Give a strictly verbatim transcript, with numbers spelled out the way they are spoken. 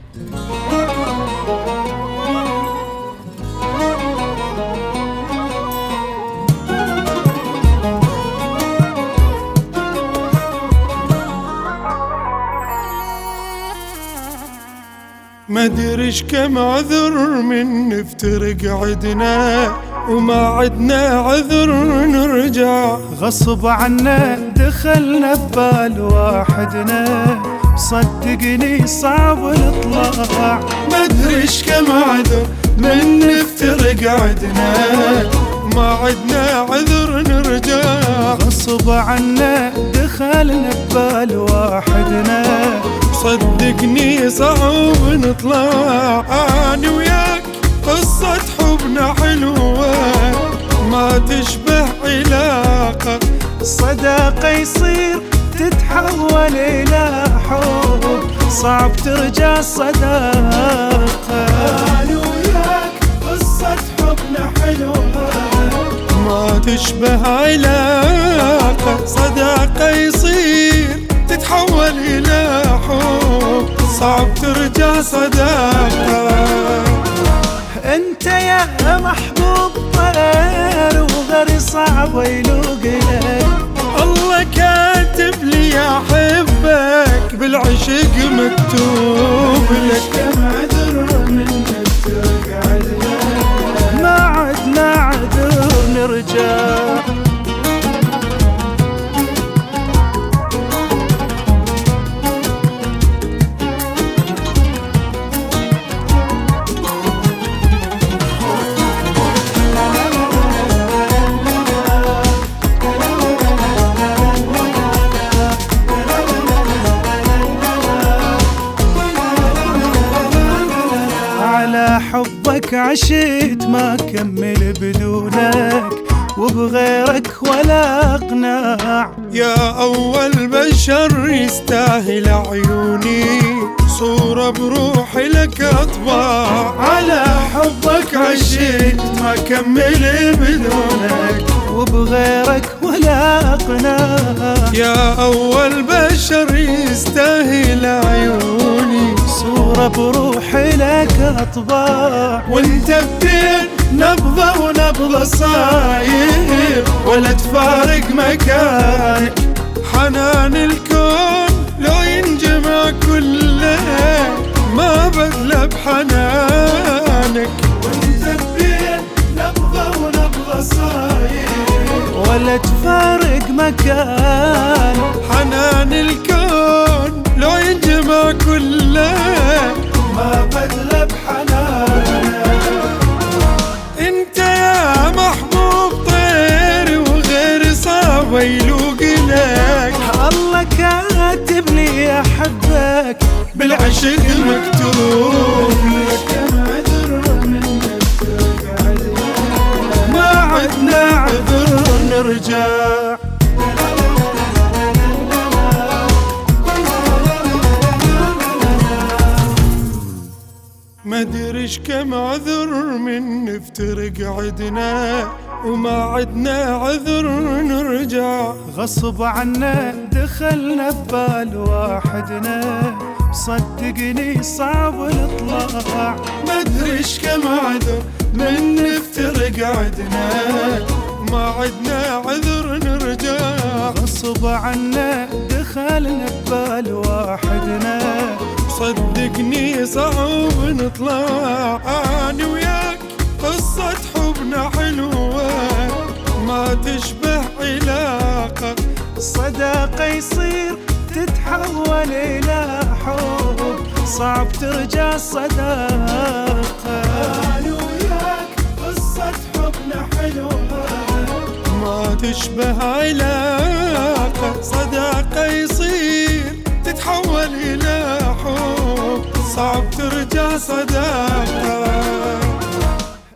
مدريش كم عذر من نفترق عدنا وما عدنا عذر نرجع، غصب عنا دخلنا ببال واحدنا، صدقني صعب نطلع. مدريش كم عذر من نفترق عدنا ما عدنا عذر نرجع، غصب عنا دخلنا ببال واحدنا، صدقني صعب نطلع. أنا وياك قصة حبنا حلوة ما تشبه علاقة، صداقة يصير تتحول إلى حب، صعب ترجع صداقة. أنا وياك قصة حبنا حلوة ما تشبه علاقة، صداقة يصير تتحول إلى حب، صعب ترجع صداقة. انت يا محبوب طير وغير صعب يلوق لك، الله كاتب لي احبك بالعشق مكتوب لك. كم عذر من نفترق عدنا ما عدنا عذر نرجع. حبك عشت ما كمل بدونك وبغيرك ولا اقناع، يا اول بشر يستاهل عيوني صورة بروحي لك اطباع. على حبك عشت ما كمل بدونك وبغيرك ولا اقناع، يا اول بشر يستاهل عيوني صورة بروحي لك اطباع. وانت بدين نبضة ونبضة صاير ولا تفارق مكانك، حنان الكون لو ينجمع كله ما بغلى بحنانك. وانت بدين نبضة ونبضة صاير ولا تفارق مكانك، حنان الكون لو ينجمع كله ما بغلى بحنانك. انت يا محبوب طير وغير صعب يلوق لك، الله كاتب لي احبك بالعشق مكتوب لك. كم عذر من نفترق عدنا ما عدنا عذر نرجع. مدريش كم عذر من نفترق عدنا وما عدنا عذر نرجع، غصب عنا دخلنا ببال واحدنا، صدقني صعب نطلع. مدريش كم عذر من نفترق عدنا ما عدنا عذر نرجع، غصب عنا دخلنا ببال واحدنا، صدقني صعب نطلع. أنا وياك قصة حبنا حلوة ما تشبه علاقة، صداقة يصير تتحول إلى حب، صعب ترجع صداقة. أنا وياك قصة حبنا حلوة ما تشبه علاقة، صداقة يصير تتحول إلى حب، صعب ترجع صداقة.